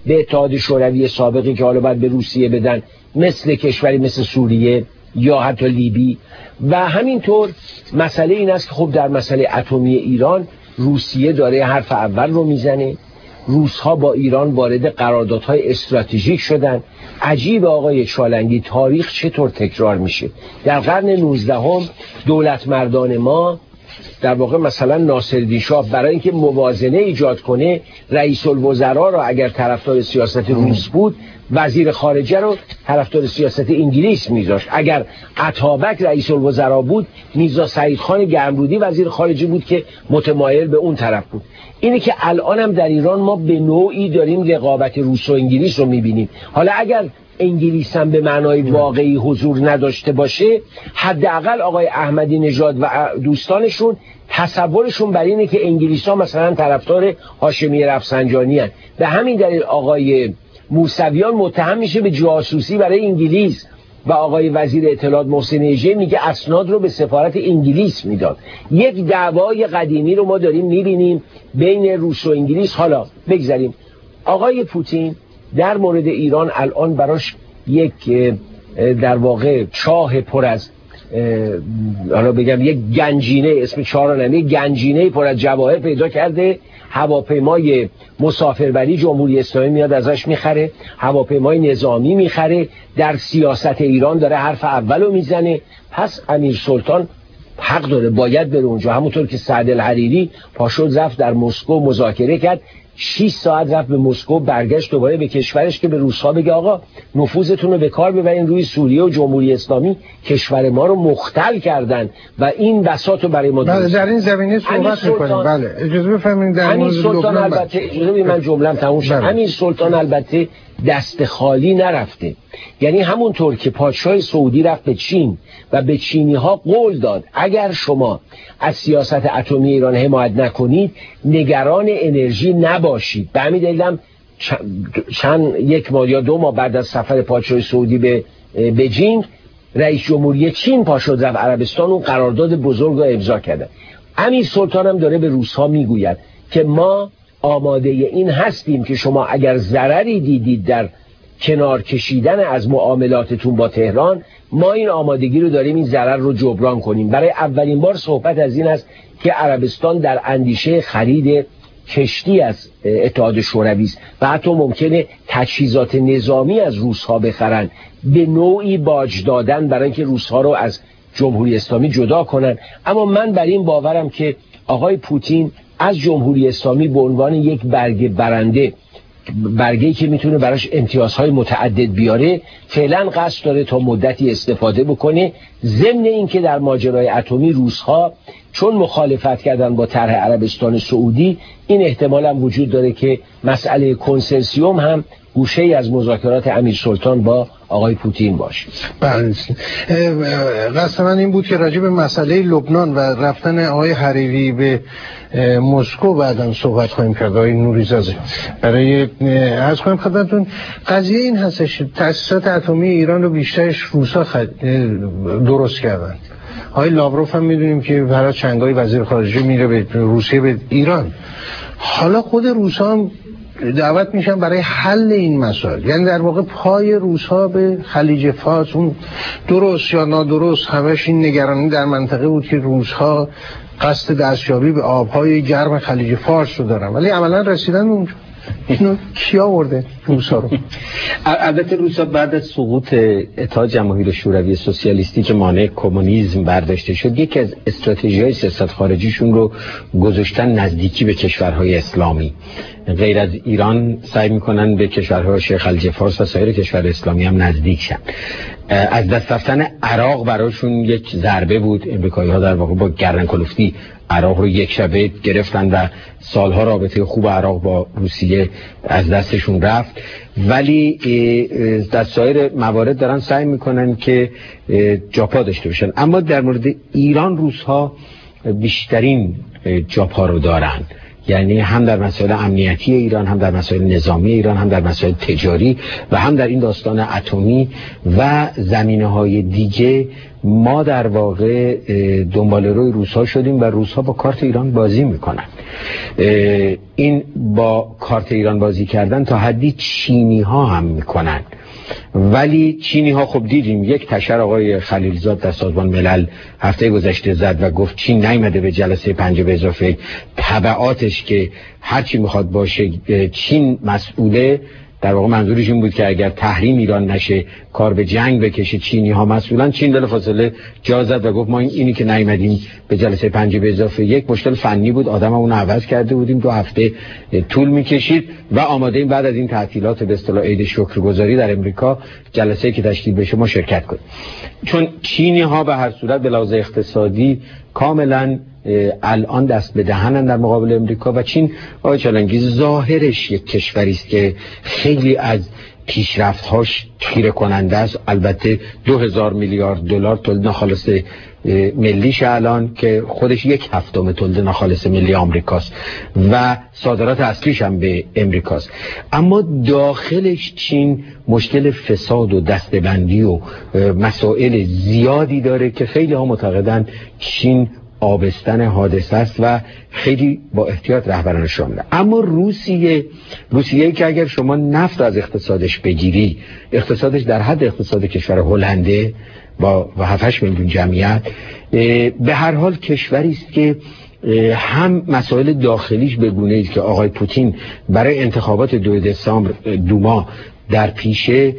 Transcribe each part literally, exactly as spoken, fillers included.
به اتحاد شوروی سابقی که حالا باید به روسیه بدن، مثل کشوری مثل سوریه یا حتی لیبی. و همینطور مسئله این است که خب در مسئله اتمی ایران روسیه داره حرف اول رو میزنه. روس‌ها با ایران وارد قراردادهای استراتژیک شدن. عجیب آقای چالنگی، تاریخ چطور تکرار میشه؟ در قرن نوزدهم دولت مردان ما، در واقع مثلا ناصرالدین شاه، برای اینکه موازنه ایجاد کنه رئیس الوزراء را اگر طرفدار سیاست روس بود، وزیر خارجه رو طرفدار سیاست انگلیس میذاشت. اگر اتابک رئیس الوزراء بود، میرزا سعید خان گرمرودی وزیر خارجه بود که متمایل به اون طرف بود. اینه که الان هم در ایران ما به نوعی داریم رقابت روس و انگلیس رو میبینیم. حالا اگر انگلیس هم به معنای واقعی حضور نداشته باشه، حداقل آقای احمدی نژاد و دوستانشون تصورشون بر اینه که انگلیس ها مثلا طرفدار هاشمی رفسنجانی هستند. به همین دلیل آقای موسویان متهم میشه به جاسوسی برای انگلیس و آقای وزیر اطلاعات محسن ایجی میگه اسناد رو به سفارت انگلیس میداد. یک دعوای قدیمی رو ما داریم میبینیم بین روس و انگلیس. حالا بگذاریم آقای پوتین در مورد ایران الان براش یک در واقع چاه پر از، حالا بگم یک گنجینه، اسم چاه نمی، گنجینه پر از جواهر پیدا کرده. هواپیمای مسافربری جمهوری اسلامی میاد ازش میخره، هواپیمای نظامی میخره، در سیاست ایران داره حرف اولو میزنه. پس امیر سلطان حق داره، باید بره اونجا. همونطور که سعد الحریری پاشد رفت در مسکو مذاکره کرد، شش ساعت رفت به مسکو، برگشت دوباره به کشورش که به روس‌ها بگه آقا نفوذتون رو به کار ببرین روی سوریه و جمهوری اسلامی، کشور ما رو مختل کردن و این بساط رو برای ما بله در این زمینه صحبت می‌کنیم. بله اجازه بفرمایید در مورد سلطان البته اجازه بدید من جمله‌ام تموم شه. همین سلطان البته دست خالی نرفته، یعنی همونطور که پادشاه سعودی رفت به چین و به چینی ها قول داد اگر شما از سیاست اتمی ایران حمایت نکنید نگران انرژی نباشید. به همین دلیل چند یک ماه یا دو ماه بعد از سفر پادشاه سعودی به بجینگ، رئیس جمهوری چین پاشد رفت عربستان و قرارداد بزرگ را امضا کرده. امیر سلطان هم داره به روس‌ها میگوید که ما آماده این هستیم که شما اگر ضرری دیدید در کنار کشیدن از معاملاتتون با تهران، ما این آمادگی رو داریم این ضرر رو جبران کنیم. برای اولین بار صحبت از این است که عربستان در اندیشه خرید کشتی از اتحاد شوروی است و حتی ممکنه تجهیزات نظامی از روس‌ها بخرن، به نوعی باج دادن برای اینکه روس‌ها رو از جمهوری اسلامی جدا کنن. اما من بر این باورم که آقای پوتین از جمهوری اسلامی به عنوان یک برگه برنده، برگه‌ای که میتونه براش امتیازهای متعدد بیاره، فعلا قصد داره تا مدتی استفاده بکنه. ضمن این که در ماجرای اتمی روس‌ها چون مخالفت کردن با طرح عربستان سعودی، این احتمال هم وجود داره که مسئله کنسرسیوم هم گوشه‌ای از مذاکرات امیر سلطان با آقای پوتین باشه. بله. قصد من این بود که راجع به مسئله لبنان و رفتن آقای حریری به مسکو بعداً صحبت خواهیم کرد. آقای نوری‌زاده برای عرض کنم خدمتتون قضیه این هستش تأسیسات اتمی ایران رو بیشترش روسا خد... درست کردن. آقای لاوروف هم میدونیم که برای چنگای وزیر خارجه میره به روسیه به ایران. حالا خود روسا هم دعوت میشن برای حل این مسائل، یعنی در واقع پای روس‌ها به خلیج فارس، اون درست یا نادرست همش این نگرانی در منطقه بود که روس‌ها قصد دستیابی به آبهای گرم خلیج فارس رو دارن، ولی عملا رسیدن اونجا. اینو کی آورده روس‌ها رو؟ البته روس‌ها بعد از سقوط اتحاد جماهیر شوروی سوسیالیستی که مانع کمونیسم برداشته شد، یکی از استراتژی‌های سیاست خارجیشون رو گذاشتن نزدیکی به کشورهای اسلامی. غیر از ایران سعی میکنن به کشورهای شیخ خلیج فارس و سایر کشور اسلامی هم نزدیک شن. از دست رفتن عراق براشون یک ضربه بود. امریکایی‌ها در واقع با گردن کلفتی عراق رو یک شبه گرفتن و سالها رابطه خوب عراق با روسیه از دستشون رفت، ولی در سایر موارد دارن سعی میکنن که جاپا داشته باشن. اما در مورد ایران روس‌ها بیشترین جاپا رو دارن، یعنی هم در مسائل امنیتی ایران، هم در مسائل نظامی ایران، هم در مسائل تجاری و هم در این داستان اتمی و زمینه‌های دیگه ما در واقع دنبال روی روس‌ها شدیم و روس‌ها با کارت ایران بازی میکنن. این با کارت ایران بازی کردن تا حدی چینی ها هم میکنن، ولی چینی ها خب دیدیم یک تشر آقای خلیلزاد در سازمان ملل هفته گذشته زد و گفت چین نیامده به جلسه پنج به اضافه تبعاتش که هرچی میخواد باشه چین مسئوله. در واقع منظورش این بود که اگر تحریم ایران نشه، کار به جنگ بکشه، چینی ها مسئولن. چین بلافاصله جا زد و گفت ما این اینی که نیومدیم به جلسه پنج به اضافه یک مشکل فنی بود، آدم اون عوض کرده بودیم، دو هفته طول میکشید و آماده این بعد از این تعطیلات به اصطلاح عید شکرگزاری در امریکا جلسه که تشکیل بشه ما شرکت کنیم. چون چینی ها به هر صورت به لحاظ اقتصادی کاملا الان دست به دهنن در مقابل امریکا و چین آقای چالنگی ظاهرش یک کشوری است که خیلی از پیشرفت‌هاش خیره کننده است. البته دو هزار میلیارد دلار تولید ناخالص ملیش الان که خودش یک هفتم تولید ناخالص ملی آمریکاست و صادرات اصلیش هم به امریکاست، اما داخلش چین مشکل فساد و دسته‌بندی و مسائل زیادی داره که خیلی ها معتقدن چین آبستن حادثه است و خیلی با احتیاط رهبرانش رو میدن. اما روسیه روسیه که اگر شما نفت از اقتصادش بگیری، اقتصادش در حد اقتصاد کشور هلنده با هفت هشت میلیون جمعیت، به هر حال کشوری است که هم مسائل داخلیش به گونه‌ای است که آقای پوتین برای انتخابات دو دسامبر دوما در پیشه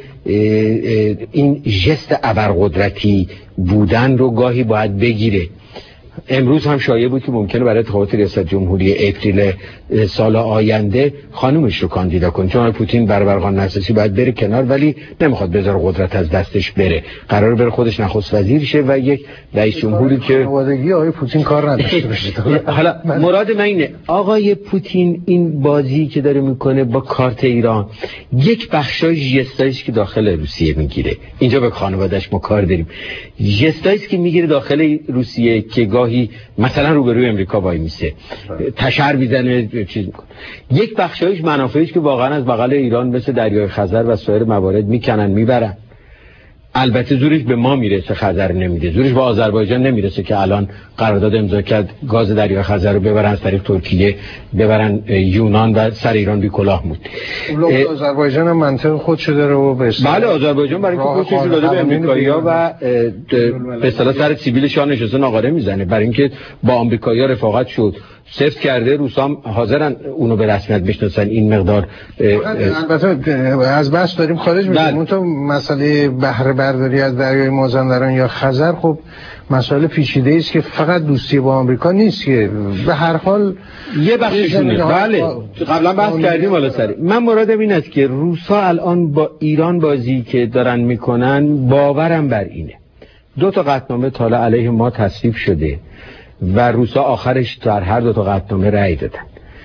این ژست ابرقدرتی بودن رو گاهی باید بگیره. امروز هم شایعه بود که ممکنه برای انتخابات ریاست جمهوری اپریل سال آینده خانومش رو کاندیدا کنه، چون پوتین برابر قانون اساسی باید بره کنار، ولی نمیخواد بذاره قدرت از دستش بره، قرار بره خودش نخست وزیر شه و یک رئیس جمهوری که خانوادگی آقای پوتین کار نداشته باشه. حالا مراد من اینه آقای پوتین این بازی که داره میکنه با کارت ایران یک بخشای ژستایی که داخل روسیه میگیره. اینجا به خانواده‌اش ما کار داریم. ژستایی که میگیره داخل روسیه که گاهی مثلا روبروی امریکا وای میسه، تشر میزنه، چیز میکنه. یک بخشایش منافعش که واقعا از بغل ایران مثل دریای خزر و سایر موارد میکنن میبرن. البته زورش به ما میرسه، خزر نمیده. زورش به آذربایجان نمیرسه که الان قرارداد امضا کرد گاز دریای خزر رو ببرن از طریق ترکیه ببرن یونان و سر ایران بی کلاه بود. آذربایجان هم منطق خودشو داره و به بله آذربایجان برای اینکه خودش داده به امریکایی‌ها و به اصطلاح سر سیبیل شاه نشسته ناقاره میزنه، برای اینکه با آمریکایی‌ها رفاقت شد، سفت کرده. روسام حاضرن اونو به رسمیت بشناسن. این مقدار البته از بحث داریم خارج میشیم. اون تو مسئله بهره برداری از دریای مازندران یا خزر خب مسئله پیچیده است که فقط دوستی با آمریکا نیست، که به هر حال یه بخششونه. بله قبلا بحث کردیم والا سری. من مرادم این است که روسا الان با ایران بازی که دارن میکنن باورم بر اینه. دو تا قطعنامه تا علیه ما تصویب شده و روسا آخرش در هر دو تا قطعنامه رأی دادن.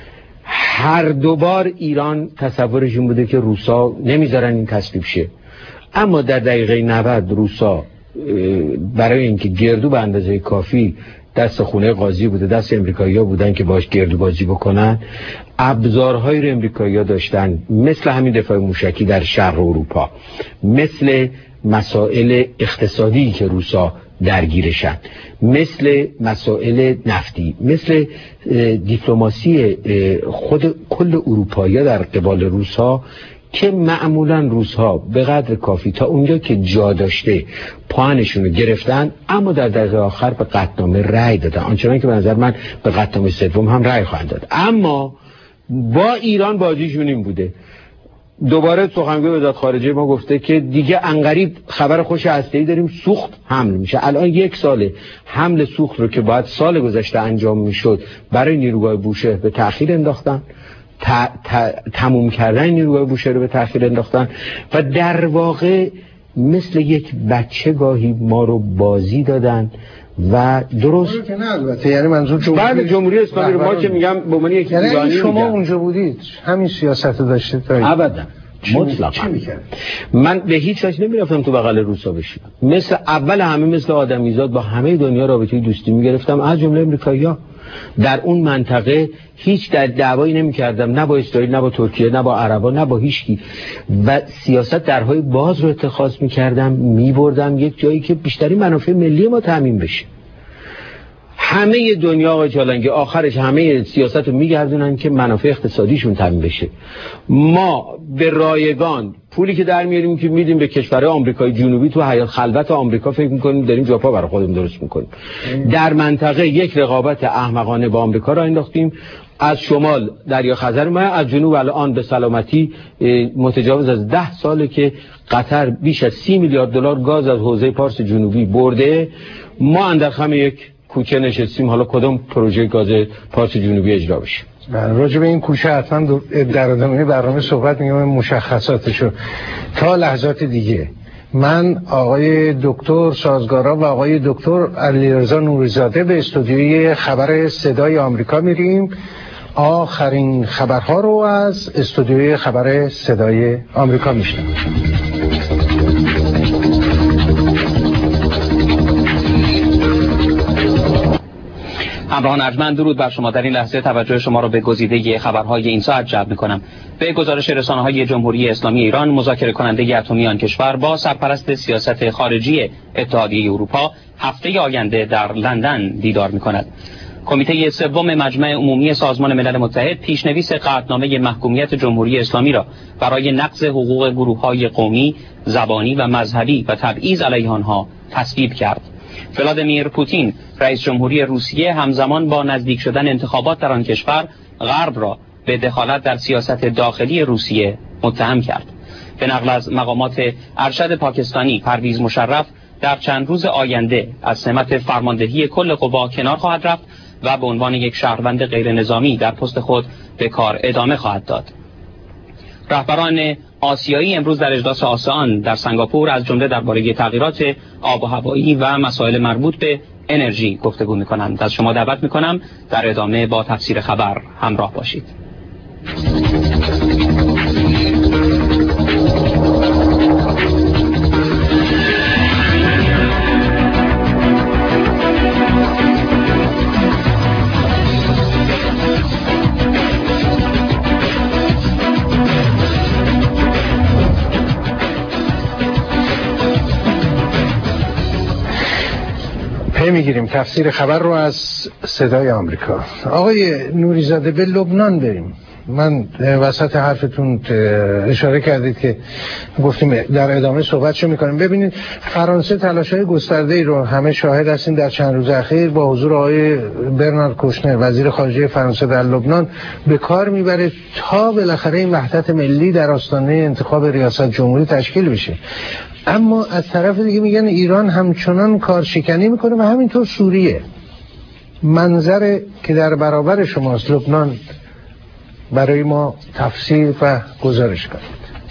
هر دوبار ایران تصورش این بوده که روسا نمیذارن این تصویب شه، اما در دقیقه نود روسا برای اینکه گردو به اندازه کافی دست خونه قاضی بوده، دست امریکایی‌ها بودن که باش گردو بازی بکنن، ابزارهایی رو امریکایی‌ها داشتن مثل همین دفاع موشکی در شرق اروپا، مثل مسائل اقتصادی که روسا درگیرشن، مثل مسائل نفتی، مثل دیپلماسی خود کل اروپایی‌ها در قبال روس‌ها که معمولا روس‌ها به قدر کافی تا اونجا که جا داشته پاهنشون رو گرفتن، اما در دقیقه آخر به قطعنامه رأی دادن، آنچنان که به نظر من به قطعنامه سوم هم رأی خواهند داد. اما با ایران بازیشون این بوده. دوباره سخنگوی وزارت خارجه ما گفته که دیگه انقریب خبر خوش هسته‌ای داریم، سوخت حمل میشه. الان یک ساله حمل سوخت رو که باید سال گذشته انجام میشد برای نیروگاه بوشهر به تأخیر انداختن، ت... ت... تموم کردن نیروگاه بوشهر رو به تأخیر انداختن و در واقع مثل یک بچه گاهی ما رو بازی دادن و درست که نه. البته یعنی منظور جمهوری بله جمهوری اسلامی رو ما که میگم به معنی یک یعنی ایرانی شما میگم. اونجا بودید همین سیاست رو داشتید؟ ابدا مطلقا. من به هیچ وجه نمیرفتم تو بغل روسا بشینم، مثل اول همه مثل آدمیزاد با همه دنیا رابطه دوستی میگرفتم، از جمله امریکایی‌ها. در اون منطقه هیچ در دعوایی نمی‌کردم، نه با اسرائیل، نه با ترکیه، نه با عربا، نه با هیچکی، و سیاست درهای باز رو اتخاذ می‌کردم، می‌بردم یک جایی که بیشتری منافع ملی ما تامین بشه. همه دنیا آقای چالنگی آخرش همه سیاست رو میگردونن که منافع اقتصادیشون تامین بشه. ما به رایگان پولی که در میاریم که میدیم به کشورهای آمریکای جنوبی، تو حیات خلوت آمریکا فکر میکنیم داریم جاپا برای خودمون درست میکنیم. در منطقه یک رقابت احمقانه با آمریکا را انداختیم. از شمال دریا خزر ما، از جنوب الان به سلامتی متجاوز از ده ساله که قطر بیش از سی میلیارد دلار گاز از حوزه پارس جنوبی برده. ما اندر خم یک کوچه نشستیم، حالا کدام پروژه گاز پارس جنوبی اجرا بشه. راجع به این کوچه حتما در ادامه برنامه صحبت می‌کنم، مشخصاتشو تا لحظات دیگه. من آقای دکتر سازگارا و آقای دکتر علیرضا نوری‌زاده به استودیوی خبر صدای آمریکا میریم. آخرین خبرها رو از استودیوی خبر صدای آمریکا میشنویم. همراهان ارجمند، درود بر شما. در این لحظه توجه شما را به گزیده خبرهای این ساعت جلب می‌کنم. به گزارش رسانه‌های جمهوری اسلامی ایران، مذاکره کننده اتمی آن کشور با سرپرست سیاست خارجی اتحادیه اروپا هفته آینده در لندن دیدار می‌کند. کمیته سوم مجمع عمومی سازمان ملل متحد پیشنویس قطعنامه محکومیت جمهوری اسلامی را برای نقض حقوق گروه‌های قومی، زبانی و مذهبی و تبعیض علیه آنها تصویب کرد. ولادیمیر پوتین رئیس جمهوری روسیه همزمان با نزدیک شدن انتخابات در آن کشور غرب را به دخالت در سیاست داخلی روسیه متهم کرد. به نقل از مقامات ارشد پاکستانی، پرویز مشرف در چند روز آینده از سمت فرماندهی کل قوا کنار خواهد رفت و به عنوان یک شهروند غیر نظامی در پست خود به کار ادامه خواهد داد. رهبران آسیایی امروز در اجلاس آسئان در سنگاپور از جمله درباره تغییرات آب و هوایی و مسائل مربوط به انرژی گفتگو می‌کنند. از شما دعوت می‌کنم در ادامه با تفسیر خبر همراه باشید. میگیریم تفسیر خبر رو از صدای آمریکا. آقای نوری‌زاده، به لبنان بریم. من وسط حرفتون اشاره کردید که گفتیم در ادامه صحبتشو میکنیم. ببینید فرانسه تلاش‌های گسترده‌ای رو همه شاهد هستیم در چند روز اخیر با حضور آقای برنارد کوشنر وزیر خارجه فرانسه در لبنان به کار میبره تا بالاخره این وحدت ملی در آستانه انتخاب ریاست جمهوری تشکیل بشه. اما از طرف دیگه میگن ایران همچنان کارشکنی میکنه و همینطور سوریه. منظر که در برابر شماست لبنان برای ما تفسیر و گزارش کنید.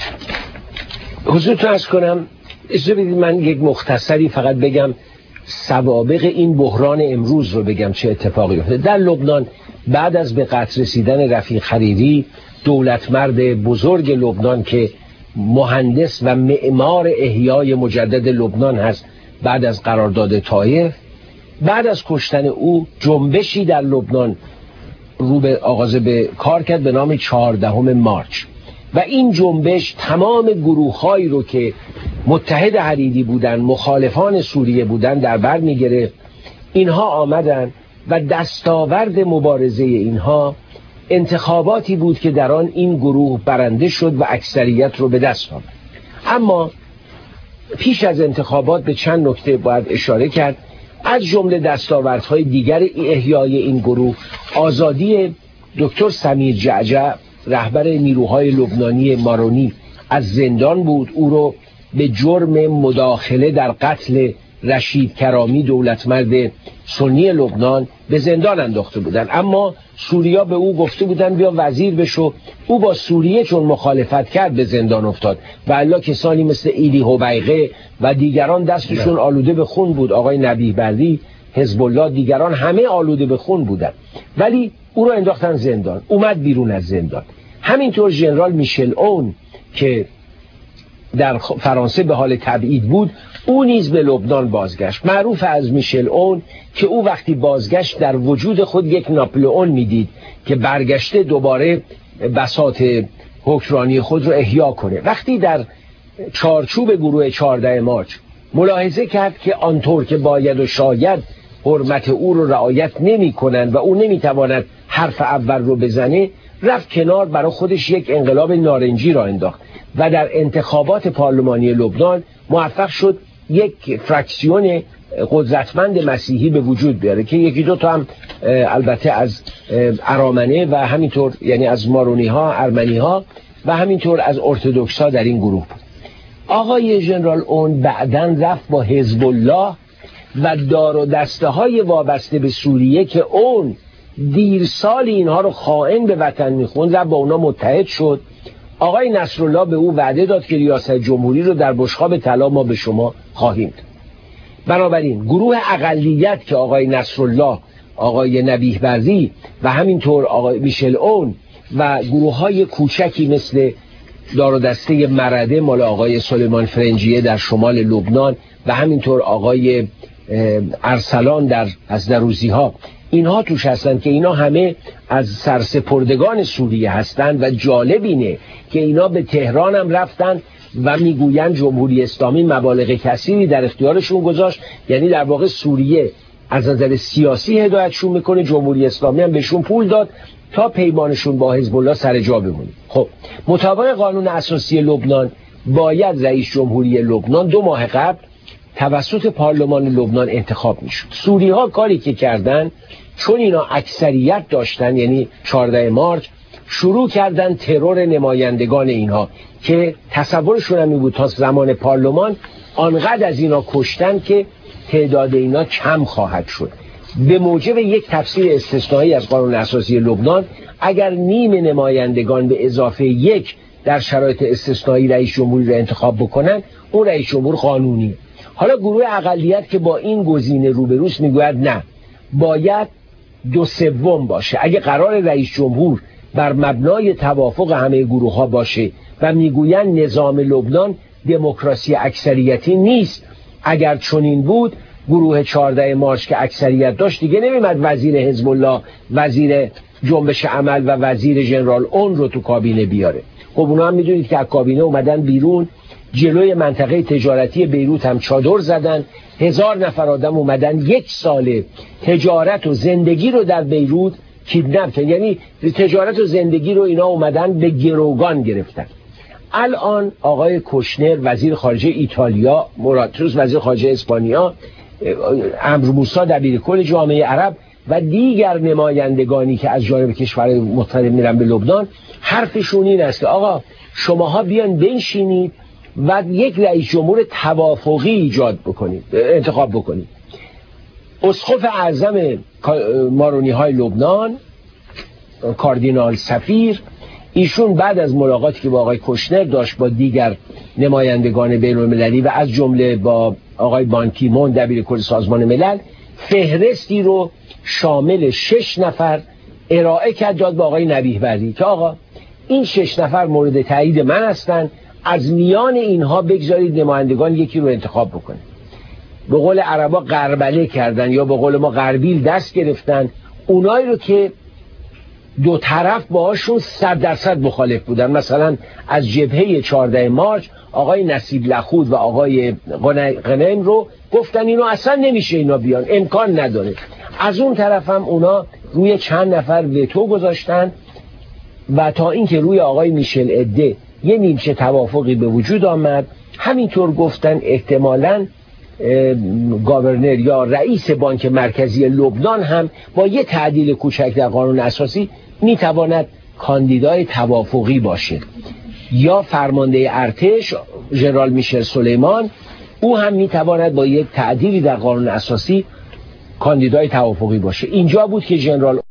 حضورتون عرض کنم، اجازه بدید من یک مختصری فقط بگم سوابق این بحران امروز رو بگم چه اتفاقی افتاد در لبنان. بعد از به قتل رسیدن رفیق حریری، دولتمرد بزرگ لبنان که مهندس و معمار احیای مجدد لبنان هست بعد از قرارداد طائف، بعد از کشتن او جنبشی در لبنان رو به آغاز به کار کرد به نام چهاردهم مارچ و این جنبش تمام گروه‌هایی رو که متحد حریری بودن، مخالفان سوریه بودن در بر می‌گرفت. اینها آمدن و دستاورد مبارزه اینها انتخاباتی بود که در آن این گروه برنده شد و اکثریت رو به دست آورد. اما پیش از انتخابات به چند نکته باید اشاره کرد. از جمله دستاوردهای دیگر احیای این گروه آزادی دکتر سمیر جعجع رهبر نیروهای لبنانی مارونی از زندان بود. او رو به جرم مداخله در قتل رشید کرامی دولتمرد سنی لبنان به زندان انداخته بودند، اما سوریا به او گفته بودند بیا وزیر بشو. او با سوریه چون مخالفت کرد به زندان افتاد و الا کسانی مثل ایلی هویقه و دیگران دستشون آلوده به خون بود، آقای نبیه بردی، حزب الله، دیگران همه آلوده به خون بودند، ولی او رو انداختن زندان. اومد بیرون از زندان. همینطور ژنرال میشل اون که در فرانسه به حال تبعید بود، او نیز به لبنان بازگشت. معروف از میشل اون که او وقتی بازگشت در وجود خود یک ناپلئون میدید که برگشته دوباره بساط حکمرانی خود رو احیا کنه. وقتی در چارچوب گروه چهاردهم مارچ ملاحظه کرد که آنطور که باید و شاید حرمت او رو رعایت نمی کنند و او نمی تواند حرف اول رو بزنه، رفت کنار، برای خودش یک انقلاب نارنجی را انداخت و در انتخابات پارلمانی لبنان موفق شد یک فراکسیون قدرتمند مسیحی به وجود بیاره که یکی دو تا هم البته از ارامنه و همینطور، یعنی از مارونی ها، ارمنی ها و همینطور از ارتدوکس ها در این گروه بود. آقای ژنرال اون بعداً رفت با حزب الله و دار و دسته های وابسته به سوریه که اون دیر سال اینها رو خائن به وطن میخوند و با اونا متحد شد. آقای نصرالله به او وعده داد که ریاست جمهوری رو در بشقاب طلا ما به شما خواهیم داد. بنابراین گروه اقلیت که آقای نصرالله، آقای نبیه بردی و همینطور آقای میشل اون و گروه های کوچکی مثل دار و دسته مرده مال آقای سلیمان فرنجیه در شمال لبنان و همینطور آقای ارسلان در از دروزی ها، اینها توش هستند که اینا همه از سرسپردگان سوریه هستند و جالب اینه که اینا به تهران هم رفتن و میگویند جمهوری اسلامی مبالغ کثیری در اختیارشون گذاشت، یعنی در واقع سوریه از نظر سیاسی هدایتشون میکنه، جمهوری اسلامی هم بهشون پول داد تا پیمانشون با حزب الله سر جا بمونه. خب مطابق قانون اساسی لبنان باید رئیس جمهوری لبنان دو ماه قبل توسط پارلمان لبنان انتخاب میشد. سوری ها کاری که کردن، چون اینا اکثریت داشتن، یعنی چهاردهم مارچ، شروع کردن ترور نمایندگان اینها که تصورشون هم این بود تا زمان پارلمان آنقدر از اینا کشتن که تعداد اینا کم خواهد شد. به موجب یک تفسیر استثنایی از قانون اساسی لبنان، اگر نیم نمایندگان به اضافه یک در شرایط استثنایی رئیس جمهوری را انتخاب بکنن، اون رئیس جمهور قانونی. حالا گروه اقلیت که با این گزینه روبروست میگوید نه، باید دو سوم باشه. اگه قرار رئیس جمهور بر مبنای توافق همه گروه ها باشه و میگویند نظام لبنان دموکراسی اکثریتی نیست، اگر چنین بود گروه چهاردهم مارچ که اکثریت داشت دیگه نمیمد وزیر حزب الله، وزیر جنبش عمل و وزیر ژنرال اون رو تو کابینه بیاره. خب اونا هم میدونید که از کابینه اومدن بیرون، جلوی منطقه تجارتی بیروت هم چادر زدن، هزار نفر آدم اومدن یک ساله تجارت و زندگی رو در بیروت کیدنپ کردن، یعنی تجارت و زندگی رو اینا اومدن به گروگان گرفتن. الان آقای کوشنر وزیر خارجه ایتالیا، موراتوس وزیر خارجه اسپانیا، عمرو موسی دبیر کل جامعه عرب و دیگر نمایندگانی که از جانب کشورهای مختلف میرن به لبنان، حرفشون این است که آقا شماها بیان بنشینید و یک رئیس جمهور توافقی ایجاد بکنید، انتخاب بکنید. اسقف اعظم مارونی های لبنان کاردینال سفیر، ایشون بعد از ملاقاتی که با آقای کوشنر داشت با دیگر نمایندگان بین المللی و از جمله با آقای بان کی مون دبیر کل سازمان ملل، فهرستی رو شامل شش نفر ارائه کرد داد با آقای نبیه بردی که آقا این شش نفر مورد تایید من هستن، از میان اینها بگذارید نمایندگان یکی رو انتخاب بکنه. به قول عربا غربله کردن یا به قول ما غربیل دست گرفتن اونایی رو که دو طرف باهاشون صد درصد مخالف بودن. مثلا از جبهه چهاردهم مارچ آقای نصیب لخود و آقای غنیم رو گفتن اینو اصلا نمیشه اینا بیان، امکان نداره. از اون طرف هم اونا روی چند نفر وتو گذاشتن و تا اینکه روی آقای میشل عده یه نیمچه توافقی به وجود آمد، همینطور گفتن احتمالاً گاورنر یا رئیس بانک مرکزی لبنان هم با یه تعدیل کوچک در قانون اساسی میتواند کاندیدای توافقی باشه، یا فرمانده ارتش ژنرال میشل سلیمان او هم میتواند با یک تعدیلی در قانون اساسی کاندیدای توافقی باشه. اینجا بود که ژنرال